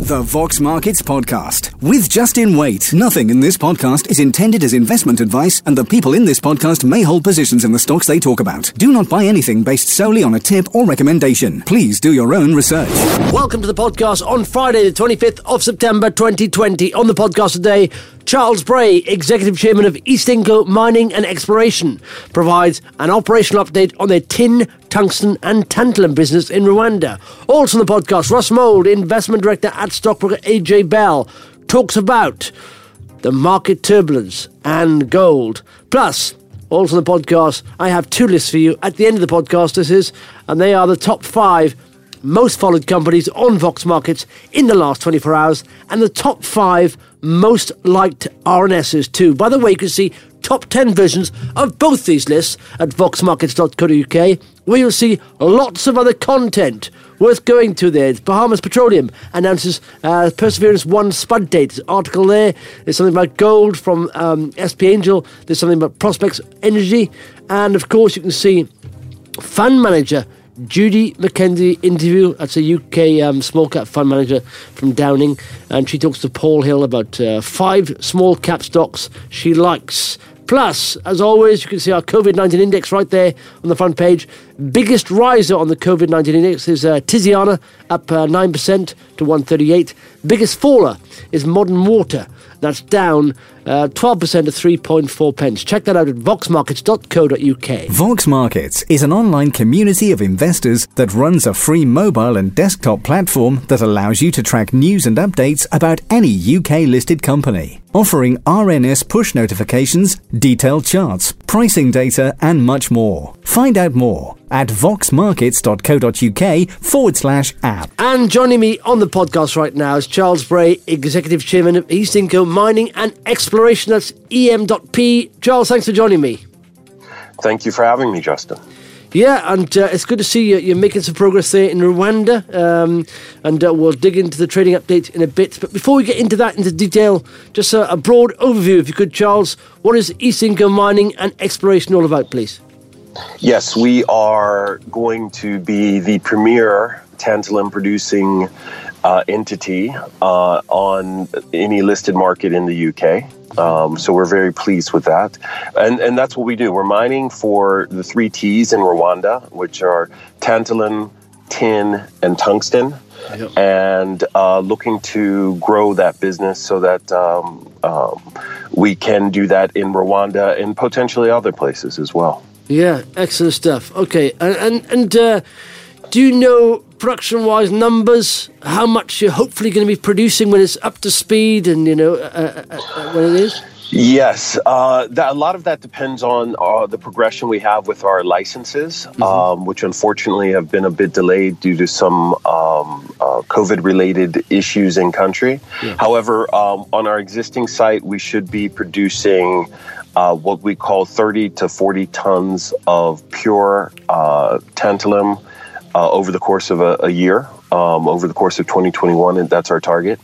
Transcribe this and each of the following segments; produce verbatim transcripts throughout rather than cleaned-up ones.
The Vox Markets Podcast with Justin Waite. Nothing in this podcast is intended as investment advice, and the people in this podcast may hold positions in the stocks they talk about. Do not buy anything based solely on a tip or recommendation. Please do your own research. Welcome to the podcast on Friday, the twenty-fifth of September, twenty twenty. On the podcast today, Charles Bray, Executive Chairman of Eastinco Mining and Exploration, provides an operational update on their tin, tungsten and tantalum business in Rwanda. Also on the podcast, Russ Mould, Investment Director at stockbroker A J Bell, talks about the market turbulence and gold. Plus, also on the podcast, I have two lists for you at the end of the podcast, this is, and they are the top five most followed companies on Vox Markets in the last twenty-four hours, and the top five most liked R N Ss too. By the way, you can see top ten versions of both these lists at vox markets dot co dot uk, where you'll see lots of other content worth going to there. Bahamas Petroleum announces uh, Perseverance one spud date. There's an article there. There's something about gold from um, S P Angel. There's something about Prospects Energy. And of course, you can see fund manager Judy McKenzie interview. That's a U K um, small cap fund manager from Downing, and she talks to Paul Hill about uh, five small cap stocks she likes. Plus, as always, you can see our COVID nineteen index right there on the front page. Biggest riser on the COVID nineteen index is uh, Tiziana, up uh, nine percent to one thirty-eight. Biggest faller is Modern Water. That's down uh, twelve percent to three point four pence. Check that out at vox markets dot co dot uk. Vox Markets is an online community of investors that runs a free mobile and desktop platform that allows you to track news and updates about any U K-listed company, offering R N S push notifications, detailed charts, pricing data, and much more. Find out more at vox markets dot co dot uk forward slash app. And joining me on the podcast right now is Charles Bray, Executive Chairman of Eastinco Mining and Exploration. That's E M dot P. Charles, thanks for joining me. Thank you for having me, Justin. Yeah, and uh, it's good to see you. You're making some progress there in Rwanda, um, and uh, we'll dig into the trading update in a bit. But before we get into that, into detail, just a, a broad overview, if you could, Charles. What is Eastinco Mining and Exploration all about, please? Yes, we are going to be the premier tantalum producing uh, entity uh, on any listed market in the U K. Um, so we're very pleased with that. And and that's what we do. We're mining for the three T's in Rwanda, which are tantalum, tin, and tungsten. Yep. And uh, looking to grow that business so that um, um, we can do that in Rwanda and potentially other places as well. Yeah, excellent stuff. Okay, and and, and uh, do you know production-wise numbers, how much you're hopefully going to be producing when it's up to speed and, you know, uh, uh, uh, when it is? Yes, uh, that, a lot of that depends on uh, the progression we have with our licenses, mm-hmm. um, which unfortunately have been a bit delayed due to some um, uh, COVID-related issues in country. Yeah. However, um, on our existing site, we should be producing uh, what we call thirty to forty tons of pure uh, tantalum uh, over the course of a, a year, um, over the course of twenty twenty-one, and that's our target.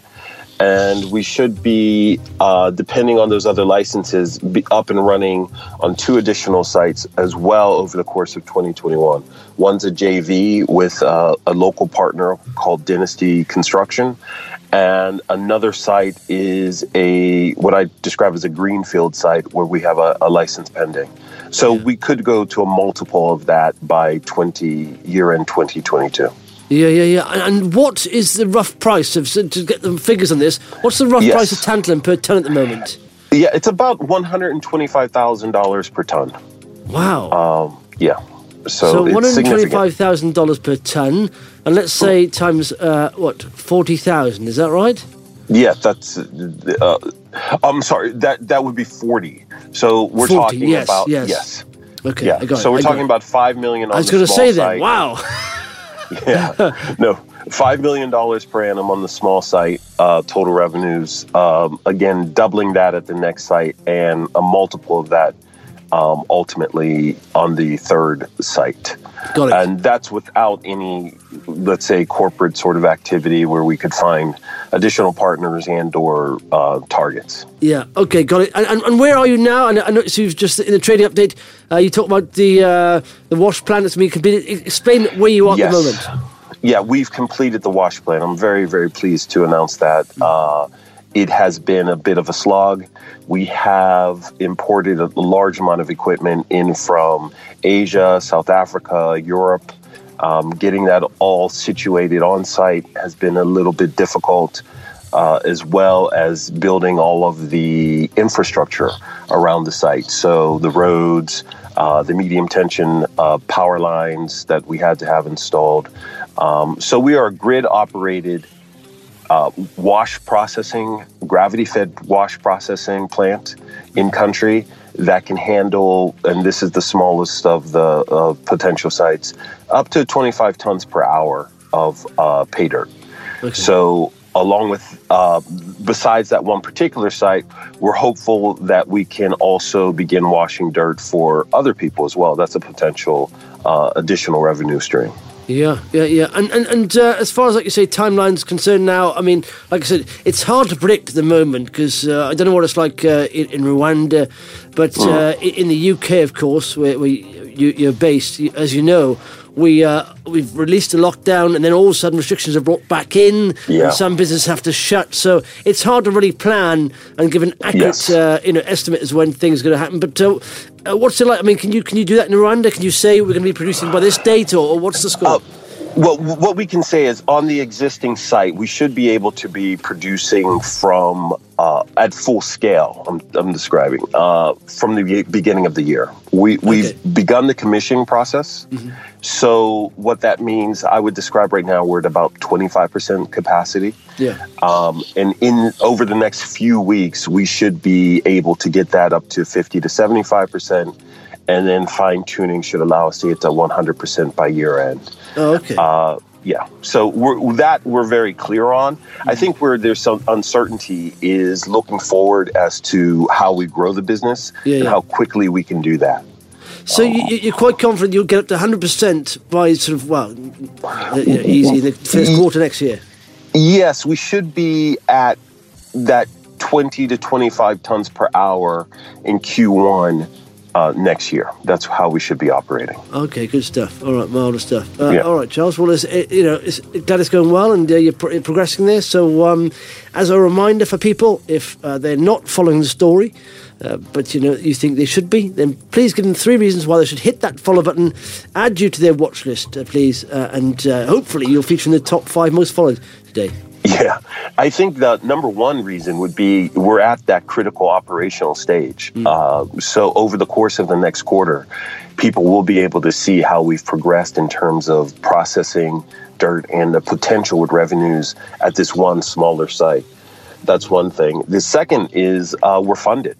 And we should be, uh, depending on those other licenses, be up and running on two additional sites as well over the course of twenty twenty-one. One's a J V with uh, a local partner called Dynasty Construction. And another site is a what I describe as a greenfield site where we have a, a license pending. So we could go to a multiple of that by twenty year-end twenty twenty-two. Yeah, yeah, yeah. And what is the rough price of, to get the figures on this, what's the rough yes. price of tantalum per ton at the moment? Yeah, it's about one hundred twenty-five thousand dollars per ton. Wow. Um, yeah. So, so one hundred twenty-five thousand dollars per ton, and let's say times, uh, what, forty thousand, is that right? Yeah, that's, uh, I'm sorry, that, that would be forty. So we're forty, talking yes, about, yes. yes. Okay, yeah. I got So it, we're I talking about five million dollars on the small say site. That. Wow. Yeah, no, five million dollars per annum on the small site, uh, total revenues. Um, again, doubling that at the next site and a multiple of that um, ultimately on the third site. Got it. And that's without any, let's say, corporate sort of activity where we could find additional partners and or uh, targets. Yeah, okay, got it. And, and, and where are you now? And I noticed you've just, in the trading update, uh, you talked about the uh, the wash plant that's being completed. Explain where you are yes. at the moment. yeah, we've completed the wash plant. I'm very, very pleased to announce that. Uh, it has been a bit of a slog. We have imported a large amount of equipment in from Asia, South Africa, Europe. Um, getting that all situated on site has been a little bit difficult, uh, as well as building all of the infrastructure around the site. So the roads, uh, the medium tension uh, power lines that we had to have installed. Um, so we are a grid operated uh, wash processing, gravity fed wash processing plant in country that can handle, and this is the smallest of the uh, potential sites, up to twenty-five tons per hour of uh, pay dirt. Okay. So along with, uh, besides that one particular site, we're hopeful that we can also begin washing dirt for other people as well. That's a potential uh, additional revenue stream. Yeah, yeah, yeah. And and, and uh, as far as, like you say, timeline's concerned now, I mean, like I said, it's hard to predict at the moment because uh, I don't know what it's like uh, in, in Rwanda, but uh, in the U K, of course, where, where you, you're based, as you know, we, uh, we've released a lockdown and then all of a sudden restrictions are brought back in yeah. and some businesses have to shut. So it's hard to really plan and give an accurate yes. uh, you know, estimate as when things are going to happen. But uh, uh, what's it like? I mean, can you can you do that in Rwanda? Can you say we're going to be producing by this date, or, or what's the scope? Uh, well, what we can say is on the existing site, we should be able to be producing from uh, at full scale. I'm, I'm describing uh, from the beginning of the year. We, we've okay. begun the commissioning process. Mm-hmm. So what that means, I would describe right now, we're at about twenty-five percent capacity. Yeah. Um, and in over the next few weeks, we should be able to get that up to fifty to seventy-five percent. And then fine tuning should allow us to get to one hundred percent by year end. Oh, okay. Uh, yeah. So we're, that we're very clear on. Mm-hmm. I think where there's some uncertainty is looking forward as to how we grow the business yeah, and yeah. how quickly we can do that. So you, you're quite confident you'll get up to one hundred percent by sort of, well, you know, easy in the first quarter next year? Yes, we should be at that twenty to twenty-five tons per hour in Q one uh, next year. That's how we should be operating. Okay, good stuff. All right, marvellous stuff. Uh, yeah. All right, Charles. Well, it's, it, you know, it's, glad it's going well and uh, you're, pro- you're progressing there. So um, as a reminder for people, if uh, they're not following the story, Uh, but you know you think they should be, then please give them three reasons why they should hit that follow button, add you to their watch list, uh, please, uh, and uh, hopefully you'll feature in the top five most followed today. Yeah, I think the number one reason would be we're at that critical operational stage. Mm. Uh, so over the course of the next quarter, people will be able to see how we've progressed in terms of processing dirt and the potential with revenues at this one smaller site. That's one thing. The second is uh, we're funded.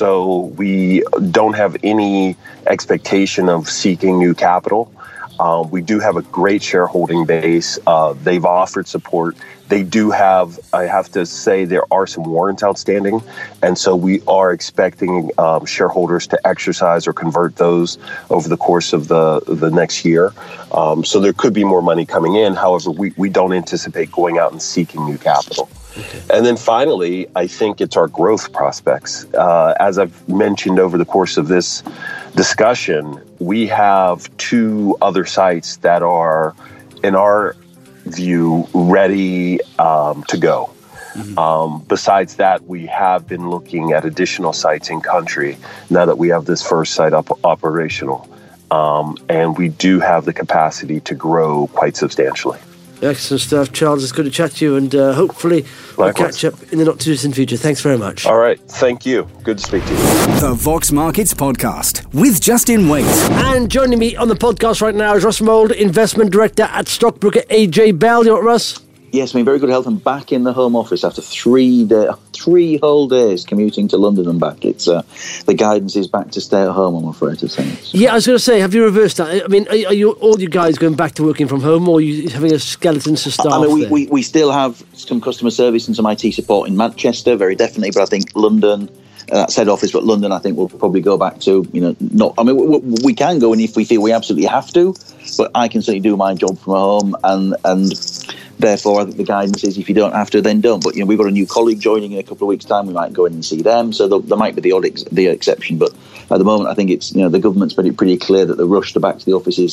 So we don't have any expectation of seeking new capital. Uh, we do have a great shareholding base. Uh, they've offered support. They do have, I have to say, there are some warrants outstanding. And so we are expecting um, shareholders to exercise or convert those over the course of the, the next year. Um, so there could be more money coming in. However, we, we don't anticipate going out and seeking new capital. Okay. And then finally, I think it's our growth prospects. Uh, as I've mentioned over the course of this discussion, we have two other sites that are, in our view, ready um, to go. Mm-hmm. Um, besides that, we have been looking at additional sites in country now that we have this first site up operational. Um, and we do have the capacity to grow quite substantially. Excellent stuff, Charles. It's good to chat to you, and uh, hopefully we'll Likewise. catch up in the not-too-distant future. Thanks very much. All right. Thank you. Good to speak to you. The Vox Markets Podcast with Justin Waite. And joining me on the podcast right now is Russ Mould, Investment Director at Stockbroker A J Bell. You all right, Russ? Yes, I'm in very good health. I'm back in the Home Office after three day, three whole days commuting to London and back. It's uh, the guidance is back to stay at home, I'm afraid to say. So. Yeah, I was going to say, have you reversed that? I mean, are, are you all you guys going back to working from home, or are you having a skeleton to staff? I mean, we, there? we we still have some customer service and some I T support in Manchester, very definitely. But I think London, uh, that's head office, but London, I think we'll probably go back to. You know, not. I mean, we, we can go in if we feel we absolutely have to, but I can certainly do my job from home, and and. Therefore, I think the guidance is if you don't have to, then don't. But you know, we've got a new colleague joining in a couple of weeks' time. We might go in and see them. So there might be the odd ex- the exception. But at the moment, I think it's you know the government's made it pretty clear that the rush to back to the office is,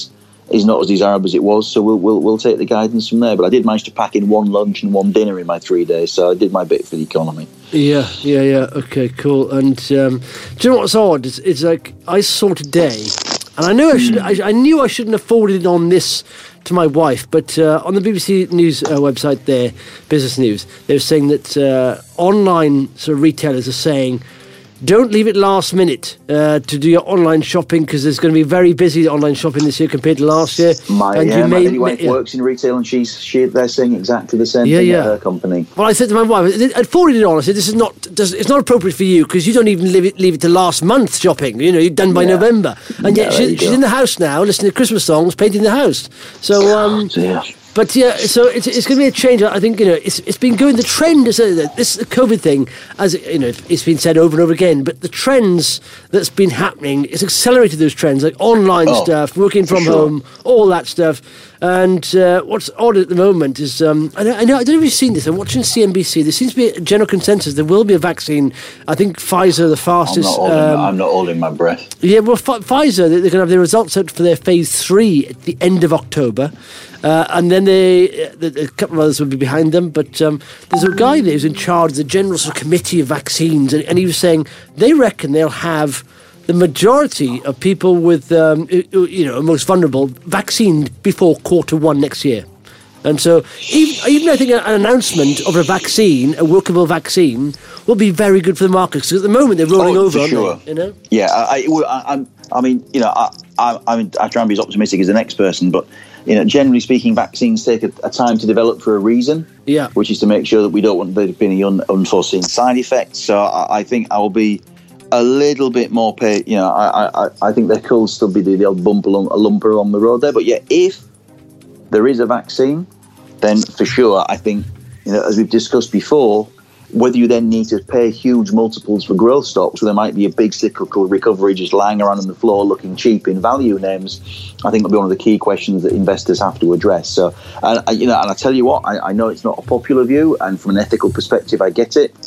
is not as desirable as it was. So we'll we'll we'll take the guidance from there. But I did manage to pack in one lunch and one dinner in my three days, so I did my bit for the economy. Yeah, yeah, yeah. Okay, cool. And um, do you know what's odd? It's, it's like I saw today, and I knew I should. I, I knew I shouldn't have forwarded on this to my wife, but uh, on the B B C News uh, website, there, Business News, they're saying that uh, online sort of retailers are saying, don't leave it last minute uh, to do your online shopping, because there's going to be very busy online shopping this year compared to last year. My, and yeah, you my may, lady wife yeah. works in retail, and she's she, they're saying exactly the same Yeah, thing yeah. at her company. Well, I said to my wife, I forwarded it on. I said, "This is not. Does, it's not appropriate for you, because you don't even leave it, leave it to last month shopping. You know, you're done by Yeah. November, and yet Yeah, there she, you she's go. in the house now, listening to Christmas songs, painting the house. So, um, Oh, dear. but yeah, so it's it's going to be a change. I think, you know, it's it's been going. The trend is uh, this COVID thing, as you know, it's been said over and over again. But the trends that's been happening, it's accelerated those trends, like online Oh, stuff, working from sure. home, all that stuff. And uh, what's odd at the moment is, um, I, know, I know I don't know if you've seen this. I'm watching C N B C. There seems to be a general consensus. There will be a vaccine. I think Pfizer, the I'm fastest. not, holding, um, I'm not holding my breath. yeah, well, F- Pfizer, they're going to have their results out for their phase three at the end of October. Uh, and then they, uh, the, a couple of others will be behind them. But um, there's a guy there who's in charge of the General sort of Committee of Vaccines. And, and he was saying they reckon they'll have the majority of people with, um, who- you know, most vulnerable vaccinated before quarter one next year. And so even, even I think an announcement of a vaccine, a workable vaccine, will be very good for the markets. Because at the moment they're rolling Oh, over, for aren't sure. they? You know? Yeah, I, I, I, I'm- I mean, you know, I, I, I, mean, I try and be as optimistic as the next person, but you know, generally speaking, vaccines take a, a time to develop for a reason. Yeah. Which is to make sure that we don't want there to be any un, unforeseen side effects. So I, I think I will be a little bit more pay. You know, I, I, I think there could still be the, the odd bump along, a lumper along the road there. But yeah, if there is a vaccine, then for sure, I think, you know, as we've discussed before, whether you then need to pay huge multiples for growth stocks, where there might be a big cyclical recovery just lying around on the floor looking cheap in value names, I think will be one of the key questions that investors have to address. So, and I- you know, and I tell you what, I, I know it's not a popular view, and from an ethical perspective, I get it.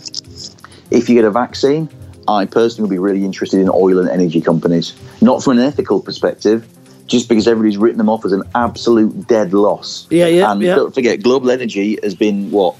If you get a vaccine, I personally will be really interested in oil and energy companies, not from an ethical perspective, just because everybody's written them off as an absolute dead loss. Yeah, yeah, And yeah. don't forget, global energy has been what?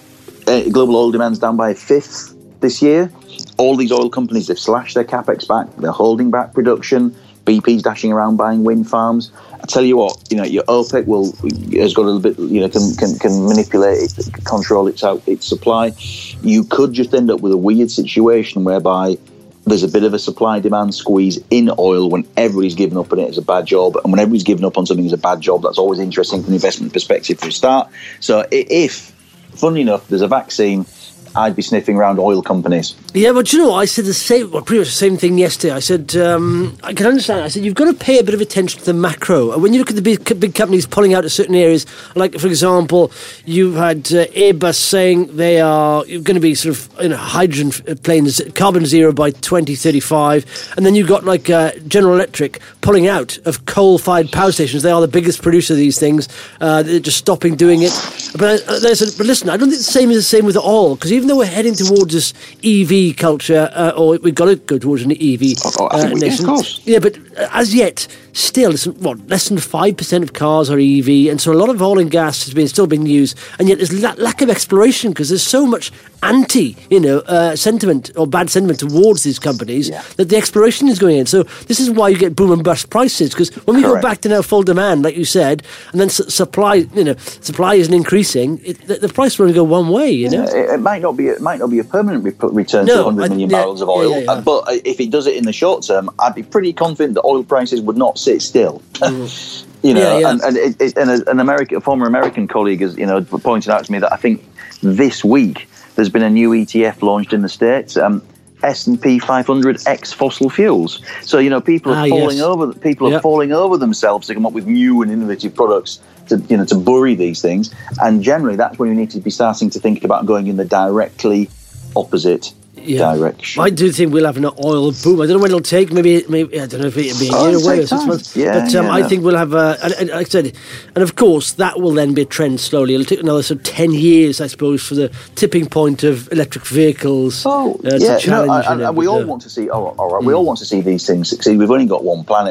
Uh, global oil demand's down by a fifth this year. All these oil companies, they've slashed their capex back. They're holding back production. B P's dashing around buying wind farms. I tell you what, you know, your OPEC will has got a little bit, you know, can can, can manipulate it, control its out its supply. You could just end up with a weird situation whereby there's a bit of a supply demand squeeze in oil when everybody's given up on it as a bad job, and when everybody's given up on something as a bad job, that's always interesting from an investment perspective for a start. So i- if, funnily enough, there's a vaccine, I'd be sniffing around oil companies. Yeah, but you know, I said the same, well, pretty much the same thing yesterday. I said, um, I can understand. I said, you've got to pay a bit of attention to the macro. And when you look at the big, big companies pulling out of certain areas, like, for example, you've had uh, Airbus saying they are going to be sort of, you know, hydrogen planes, carbon zero by twenty thirty-five. And then you've got, like, uh, General Electric pulling out of coal-fired power stations. They are the biggest producer of these things. Uh, they're just stopping doing it. But, uh, they said, but listen, I don't think the same is the same with oil, because even though we're heading towards this E V culture, uh, or we've got to go towards an E V Oh, I think uh, we- yeah, of nation. course. Yeah, but uh, as yet, still, it's, what, less than five percent of cars are E V, and so a lot of oil and gas has been still being used, and yet there's la- lack of exploration because there's so much anti, you know, uh, sentiment or bad sentiment towards these companies Yeah. that the exploration is going in. So this is why you get boom and bust prices, because when we Correct. go back to now full demand, like you said, and then su- supply, you know, supply isn't increasing, it, the, the price will only go one way, you know. It, it might not be it might not be a permanent re- return No, to one hundred I- million yeah, barrels of yeah, oil, yeah, yeah. Uh, but uh, if it does it in the short term, I'd be pretty confident that oil prices would not sit still. You know, Yeah, yeah. and and, it, it, and a, an American, a former American colleague has, you know, pointed out to me that I think this week there's been a new E T F launched in the States, um, S and P five hundred ex fossil fuels. So, you know, people are Ah, falling yes. over people are Yep. falling over themselves to come up with new and innovative products to, you know, to bury these things. And generally, that's when you need to be starting to think about going in the directly opposite Yeah. direction. I do think we'll have an oil boom. I don't know when it'll take. Maybe, maybe I don't know if it'll be a Oh, year it'll away take or six time. months. Yeah, but um, yeah, I no. think we'll have a. And, and like I said, and of course that will then be a trend slowly. It'll take another sort of ten years, I suppose, for the tipping point of electric vehicles Oh, uh, yeah, to challenge. no, you and, know, and we but, all uh, want to see. Oh, all right, we all want to see these things succeed. We've only got one planet,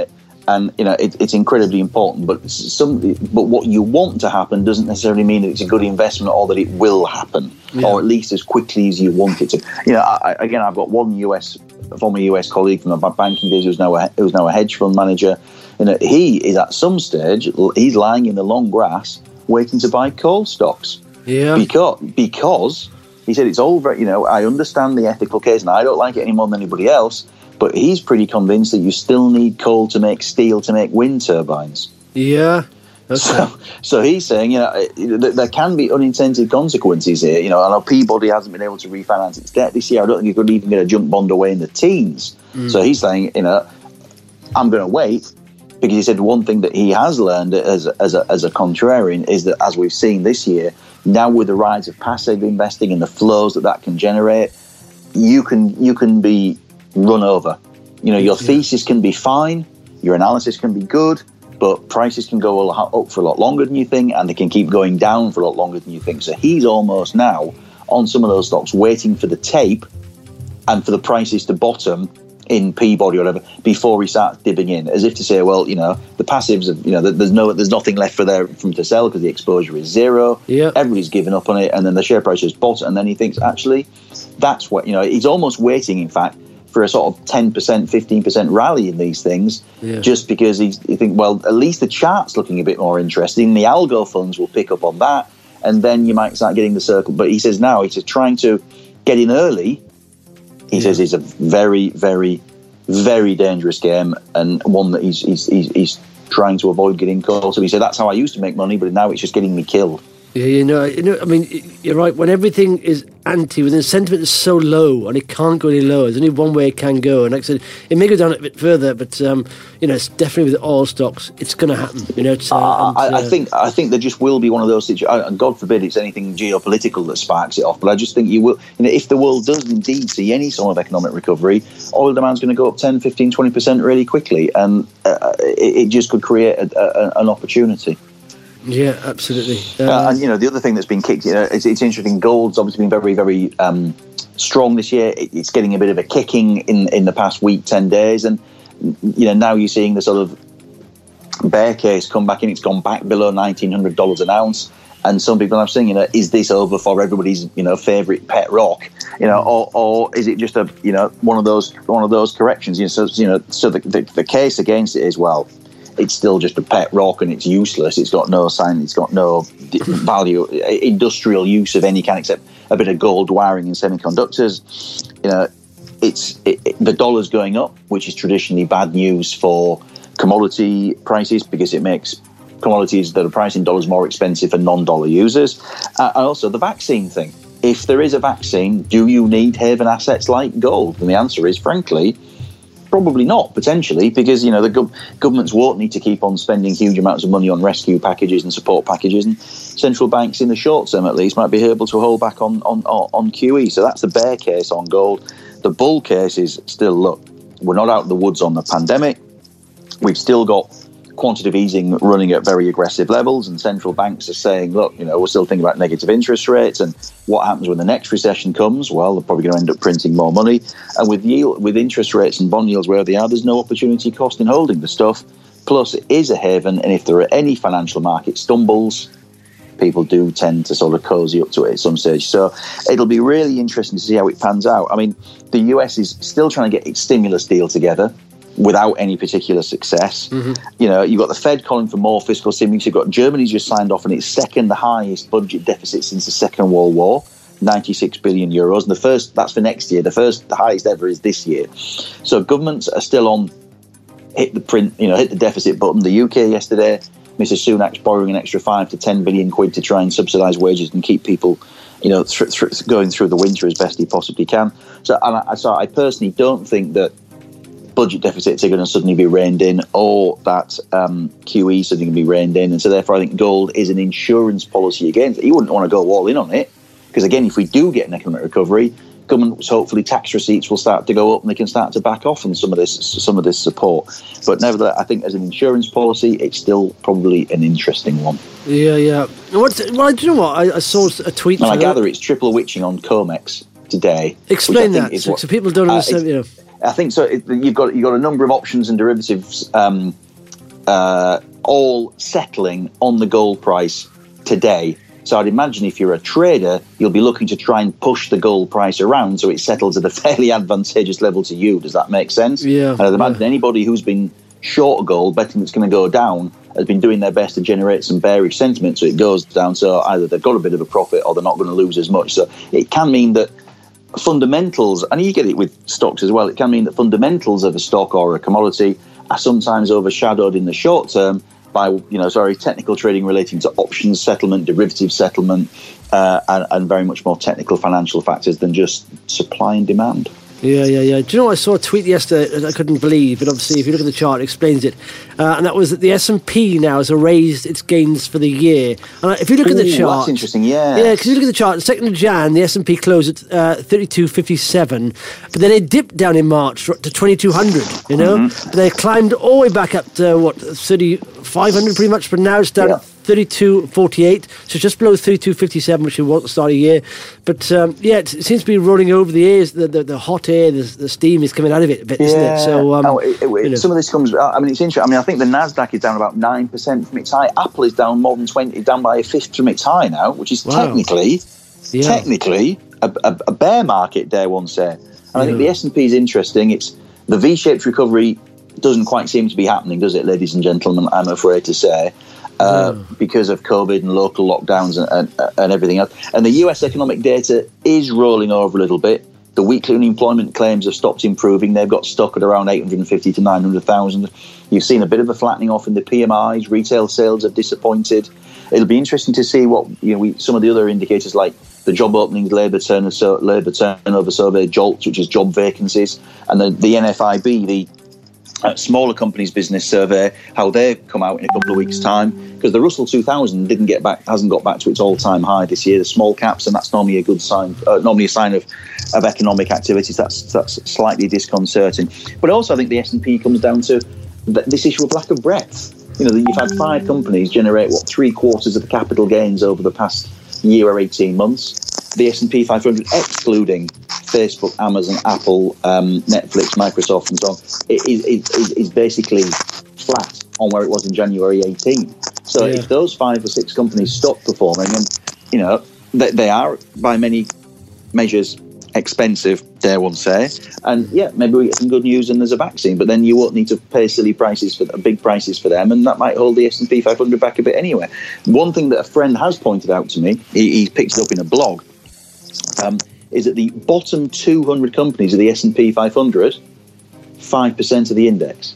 And you know it, it's incredibly important. But some, but what you want to happen doesn't necessarily mean that it's a good investment or that it will happen, yeah. or at least as quickly as you want it to. You know, I, again, I've got one U S former U S colleague from my banking days who's now a, who's now a hedge fund manager, and he is at some stage he's lying in the long grass waiting to buy coal stocks. Yeah, because because he said it's all very. You know, I understand the ethical case, and I don't like it any more than anybody else. But he's pretty convinced that you still need coal to make steel to make wind turbines. Yeah. Okay. So, so he's saying, you know, there can be unintended consequences here. You know, I know Peabody hasn't been able to refinance its debt this year. I don't think you could even get a junk bond away in the teens. Mm. So he's saying, you know, I'm going to wait, because he said one thing that he has learned as as a, as a contrarian is that, as we've seen this year, now with the rise of passive investing and the flows that that can generate, you can you can be run over. You know, your yeah. thesis can be fine, your analysis can be good, but prices can go up for a lot longer than you think, and they can keep going down for a lot longer than you think. So he's almost now on some of those stocks waiting for the tape and for the prices to bottom in Peabody or whatever before he starts dipping in, as if to say, well, you know, the passives, have, you know, there's no, there's nothing left for there from to sell because the exposure is zero. Yeah. Everybody's given up on it, and then the share price is bottom, and then he thinks, actually, that's what, you know, he's almost waiting, in fact, for a sort of ten percent, fifteen percent rally in these things, yeah. just because he's, he think, well, at least the chart's looking a bit more interesting. The algo funds will pick up on that, and then you might start getting the circle. But he says now he's trying to get in early. He yeah. says it's a very, very, very dangerous game, and one that he's he's he's, he's trying to avoid getting caught. So he said, that's how I used to make money, but now it's just getting me killed. Yeah, you know, you know, I mean, you're right. When everything is anti, when the sentiment is so low and it can't go any lower, there's only one way it can go. And like I said, it may go down a bit further, but um, you know, it's definitely with oil stocks, it's going to happen. You know, it's, uh, uh, and, I, I uh, think I think there just will be one of those situations. And God forbid it's anything geopolitical that sparks it off. But I just think you will. You know, if the world does indeed see any sort of economic recovery, oil demand's going to go up ten, fifteen, twenty percent really quickly, and uh, it, it just could create a, a, an opportunity. Yeah, absolutely. Uh, uh, and, you know, the other thing that's been kicked, you know, it's, it's interesting, gold's obviously been very, very um, strong this year. It, it's getting a bit of a kicking in, in the past week, ten days. And, you know, now you're seeing the sort of bear case come back in. It's gone back below nineteen hundred dollars an ounce. And some people are saying, you know, is this over for everybody's, you know, favourite pet rock? You know, or, or is it just a, you know, one of those one of those corrections? You know, so, you know, so the, the, the case against it is, well, it's still just a pet rock and it's useless. It's got no sign. It's got no value, industrial use of any kind, except a bit of gold wiring and semiconductors. You know, it's it, it, the dollar's going up, which is traditionally bad news for commodity prices because it makes commodities that are priced in dollars more expensive for non-dollar users. Uh, and also the vaccine thing. If there is a vaccine, do you need haven assets like gold? And the answer is, frankly, probably not, potentially, because, you know, the go- governments won't need to keep on spending huge amounts of money on rescue packages and support packages, and central banks in the short term at least might be able to hold back on on, on Q E. So that's the bear case on gold. The bull case is still, look, we're not out of the woods on the pandemic. We've still got quantitative easing running at very aggressive levels, and central banks are saying, look, you know, we're still thinking about negative interest rates, and what happens when the next recession comes? Well, they're probably going to end up printing more money, and with yield, with interest rates and bond yields where they are, there's no opportunity cost in holding the stuff. Plus, it is a haven, and if there are any financial market stumbles, people do tend to sort of cozy up to it at some stage. So it'll be really interesting to see how it pans out. I mean, the U S is still trying to get its stimulus deal together without any particular success. Mm-hmm. You know, you've got the Fed calling for more fiscal stimulus. You've got Germany just signed off on its second highest budget deficit since the Second World War, ninety-six billion euros. And the first, that's for next year. The first, the highest ever is this year. So governments are still on hit the print, you know, hit the deficit button. The U K yesterday, Mister Sunak's borrowing an extra five to ten billion quid to try and subsidise wages and keep people, you know, th- th- going through the winter as best he possibly can. So, and I, so I personally don't think that budget deficits are going to suddenly be reined in, or that um, Q E is suddenly going to be reined in. And so therefore I think gold is an insurance policy against it. You wouldn't want to go all in on it, because again, if we do get an economic recovery, government's hopefully tax receipts will start to go up and they can start to back off on some of this some of this support. But nevertheless, I think as an insurance policy, it's still probably an interesting one. Yeah, yeah. What's, well, do you know what? I, I saw a tweet. And I gather it's triple witching on COMEX today. Explain that, so, what, so people don't understand, uh, you know. I think so. It, you've got you've got a number of options and derivatives um, uh, all settling on the gold price today. So I'd imagine if you're a trader, you'll be looking to try and push the gold price around so it settles at a fairly advantageous level to you. Does that make sense? Yeah. And I'd imagine yeah. anybody who's been short of gold, betting it's going to go down, has been doing their best to generate some bearish sentiment so it goes down. So either they've got a bit of a profit or they're not going to lose as much. So it can mean that fundamentals, and you get it with stocks as well, it can mean that fundamentals of a stock or a commodity are sometimes overshadowed in the short term by, you know, sorry, technical trading relating to options settlement, derivative settlement, uh, and, and very much more technical financial factors than just supply and demand. Yeah, yeah, yeah. Do you know what? I saw a tweet yesterday that I couldn't believe, but obviously if you look at the chart, it explains it. Uh, and that was that the S and P now has erased its gains for the year. And if you look Ooh, at the chart... that's interesting, yeah. Yeah, because you look at the chart, the second of January, the S and P closed at uh, thirty-two fifty-seven, but then it dipped down in March to twenty-two hundred, you know? Mm-hmm. But they climbed all the way back up to, what, thirty-five hundred pretty much, but now it's down yeah. at thirty-two forty-eight, so just below thirty-two fifty-seven, which it was at the start of the year. But um, yeah, it, it seems to be rolling over the years. The, the, the hot air, the, the steam is coming out of it a bit, yeah. isn't it? So um, oh, it, it, you know. Some of this comes. I mean, it's interesting. I mean, I think the Nasdaq is down about nine percent from its high. Apple is down more than twenty, down by a fifth from its high now, which is wow. technically, yeah. technically a, a, a bear market, dare one say. And yeah. I think the S and P is interesting. It's the V-shaped recovery doesn't quite seem to be happening, does it, ladies and gentlemen? I'm afraid to say. Uh, yeah. Because of COVID and local lockdowns and, and, and everything else. And the U S economic data is rolling over a little bit. The weekly unemployment claims have stopped improving. They've got stuck at around eight hundred fifty to nine hundred thousand. You've seen a bit of a flattening off in the P M Is. Retail sales have disappointed. It'll be interesting to see what, you know, we, some of the other indicators like the job openings, labour turnover, so, labour turnover survey, JOLTS, which is job vacancies, and the, the N F I B, the Uh, smaller companies business survey, how they come out in a couple of weeks' time, because the Russell two thousand didn't get back, hasn't got back to its all-time high this year. The small caps, and that's normally a good sign, uh, normally a sign of, of economic activities. That's that's slightly disconcerting. But also, I think the S and P comes down to th- this issue of lack of breadth. You know, you've had five companies generate what three quarters of the capital gains over the past year or eighteen months. The S and P five hundred, excluding Facebook, Amazon, Apple, um, Netflix, Microsoft, and so on, is, is, is basically flat on where it was in January eighteen. So yeah. if those five or six companies stop performing, and you know they, they are by many measures expensive, dare one say, and yeah, maybe we get some good news and there's a vaccine, but then you won't need to pay silly prices for big prices for them, and that might hold the S and P five hundred back a bit anyway. One thing that a friend has pointed out to me, he, he picked it up in a blog. Um, is that the bottom two hundred companies of the S and P five hundred, five percent of the index.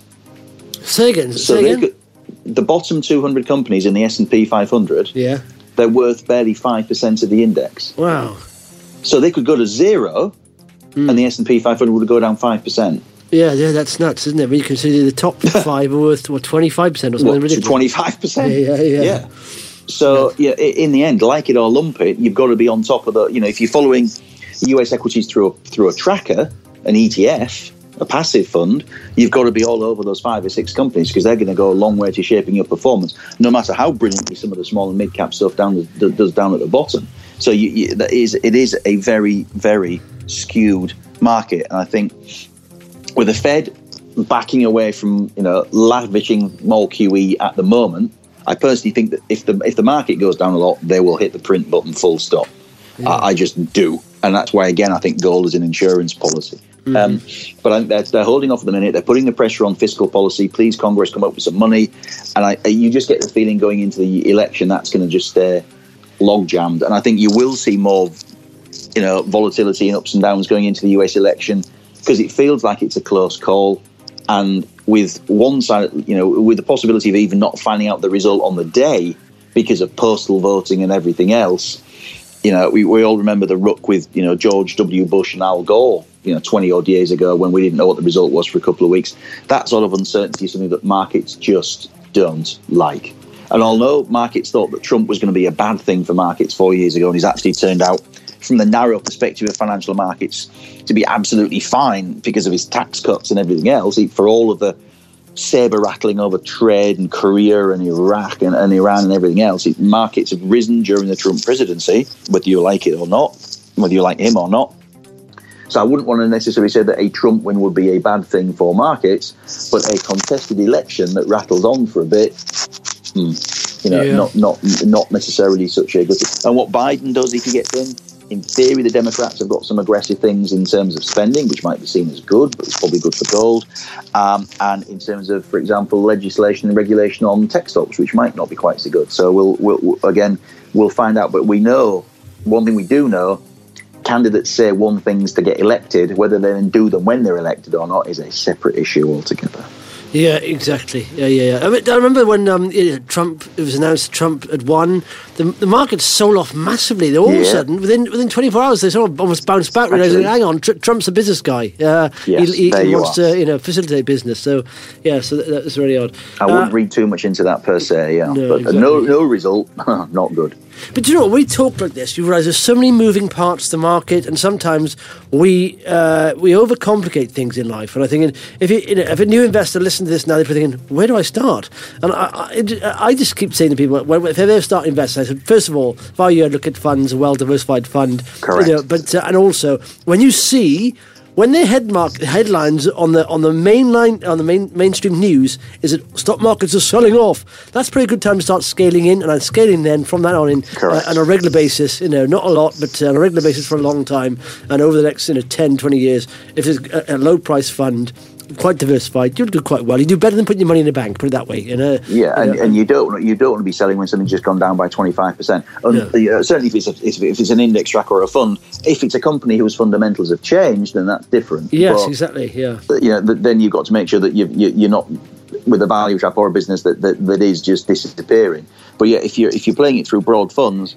Say again, so say again. Could, the bottom two hundred companies in the S and P five hundred, yeah. they're worth barely five percent of the index. Wow. So they could go to zero, mm. and the S and P five hundred would go down five percent. Yeah, yeah, that's nuts, isn't it? When you consider the top five are worth, what, twenty-five percent or something what, ridiculous? twenty-five percent? Yeah, yeah, yeah. yeah. So, yeah, in the end, like it or lump it, you've got to be on top of the, you know, if you're following U S equities through a, through a tracker, an E T F, a passive fund, you've got to be all over those five or six companies because they're going to go a long way to shaping your performance, no matter how brilliantly some of the small and mid-cap stuff down does down at the bottom. So you, you, that is, it is a very, very skewed market. And I think with the Fed backing away from, you know, lavishing more Q E at the moment, I personally think that if the if the market goes down a lot, they will hit the print button full stop. Yeah. I, I just do. And that's why, again, I think gold is an insurance policy. Mm-hmm. Um, but I, they're, they're holding off at the minute. They're putting the pressure on fiscal policy. Please, Congress, come up with some money. And I, you just get the feeling going into the election that's going to just stay log jammed. And I think you will see more, you know, volatility and ups and downs going into the U S election because it feels like it's a close call. And with one side, you know, with the possibility of even not finding out the result on the day because of postal voting and everything else, you know, we, we all remember the ruck with, you know, George W. Bush and Al Gore, you know, twenty odd years ago when we didn't know what the result was for a couple of weeks. That sort of uncertainty is something that markets just don't like. And although markets thought that Trump was going to be a bad thing for markets four years ago, and he's actually turned out, from the narrow perspective of financial markets, to be absolutely fine because of his tax cuts and everything else, for all of the saber rattling over trade and Korea and Iraq and, and Iran and everything else, it, markets have risen during the Trump presidency, whether you like it or not, whether you like him or not. So I wouldn't want to necessarily say that a Trump win would be a bad thing for markets, but a contested election that rattles on for a bit, hmm, you know, yeah. not not not necessarily such a good thing. And what Biden does if he gets in, in theory, the Democrats have got some aggressive things in terms of spending, which might be seen as good, but it's probably good for gold. Um, and in terms of, for example, legislation and regulation on tech stocks, which might not be quite so good. So we'll, we'll again, we'll find out. But we know, one thing we do know, candidates say one things to get elected. Whether they then do them when they're elected or not is a separate issue altogether. Yeah, exactly. Yeah, yeah, yeah. I, mean, I remember when um, you know, Trump, it was announced Trump had won, the, the market sold off massively. Then all yeah. of a sudden, within within twenty-four hours, they sort of almost bounced back, realising, hang on, tr- Trump's a business guy. Uh, yes, he he, he wants are. to you know, facilitate business. So, yeah, so that, that's very odd. I wouldn't uh, read too much into that per se, yeah. No, but exactly. no, no result, not good. But you know, when we talk like this, you realise there's so many moving parts to the market, and sometimes we uh, we overcomplicate things in life. And I think if you, you know, if a new investor listens to this now, they're thinking, where do I start? And I, I, I just keep saying to people, when, if they ever start investing, I said, first of all, if I you look at funds, a well-diversified fund. Correct. You know, but uh, and also when you see. When their head mark, headlines on the on the main line on the main mainstream news is that stock markets are selling off, that's a pretty good time to start scaling in, and I'm scaling then from that on in uh, on a regular basis. You know, not a lot, but uh, on a regular basis for a long time, and over the next you know ten, twenty years, if it's a, a low price fund, quite diversified, you'll do quite well. You do better than putting your money in the bank, put it that way. You know? Yeah, and, you know, and you don't you don't want to be selling when something's just gone down by twenty-five percent. And, yeah. uh, certainly if it's, a, if it's an index tracker or a fund, if it's a company whose fundamentals have changed, then that's different. Yes, but, exactly, yeah. You know, then you've got to make sure that you, you, you're not with a value trap or a business that, that, that is just disappearing. But yeah, if you're, if you're playing it through broad funds,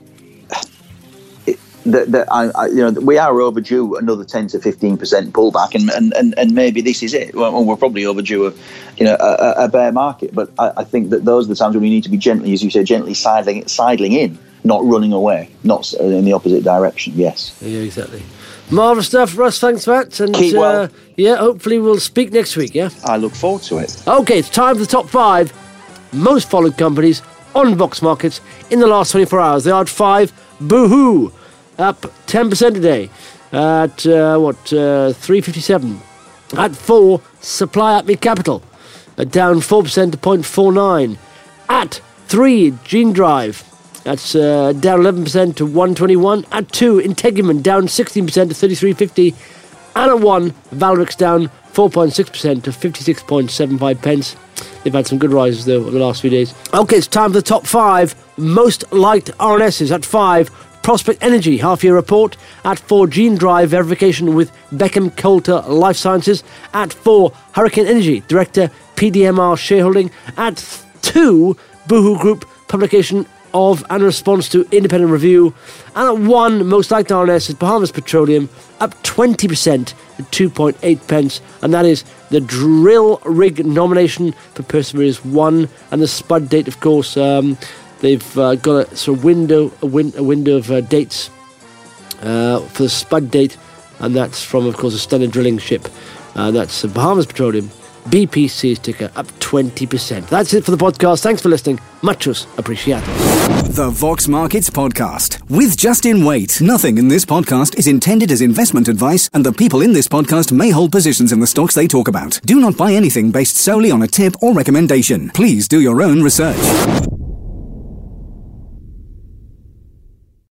that, that I, I, you know, we are overdue another ten to fifteen percent pullback, and, and, and, and maybe this is it. Well, we're probably overdue a, you know, a, a bear market. But I, I think that those are the times when we need to be gently, as you say, gently sidling, sidling in, not running away, not in the opposite direction. Yes. Yeah, exactly. Marvellous stuff, Russ. Thanks for that. And Keep well. uh, yeah, hopefully we'll speak next week. Yeah. I look forward to it. Okay, it's time for the top five most followed companies on Vox Markets in the last twenty-four hours. They are at five. Boohoo. Up ten percent today at, uh, what, uh, three fifty-seven. At four, Supply Atme Capital, uh, down four percent to zero point four nine. At three, Gene Drive, that's uh, down eleven percent to one twenty-one. At two, Integument, down sixteen percent to thirty-three fifty. And at one, Valrix, down four point six percent to fifty-six point seven five pence. They've had some good rises, though, over the last few days. Okay, it's time for the top five most liked R N Ss. At five, Prospect Energy half-year report. At four, Gene Drive verification with Beckham Coulter Life Sciences. At four, Hurricane Energy Director P D M R shareholding. At two, Boohoo Group publication of and response to independent review. And at one, most liked R N S is Bahamas Petroleum, up twenty percent at two point eight pence, and that is the drill rig nomination for Perseverance one, and the spud date, of course. Um, They've uh, got a sort of window, a, win- a window of uh, dates uh, for the spud date, and that's from, of course, a Standard Drilling ship. Uh, that's uh, Bahamas Petroleum, B P C's ticker, up twenty percent. That's it for the podcast. Thanks for listening. Muchos appreciados. The Vox Markets Podcast with Justin Waite. Nothing in this podcast is intended as investment advice, and the people in this podcast may hold positions in the stocks they talk about. Do not buy anything based solely on a tip or recommendation. Please do your own research.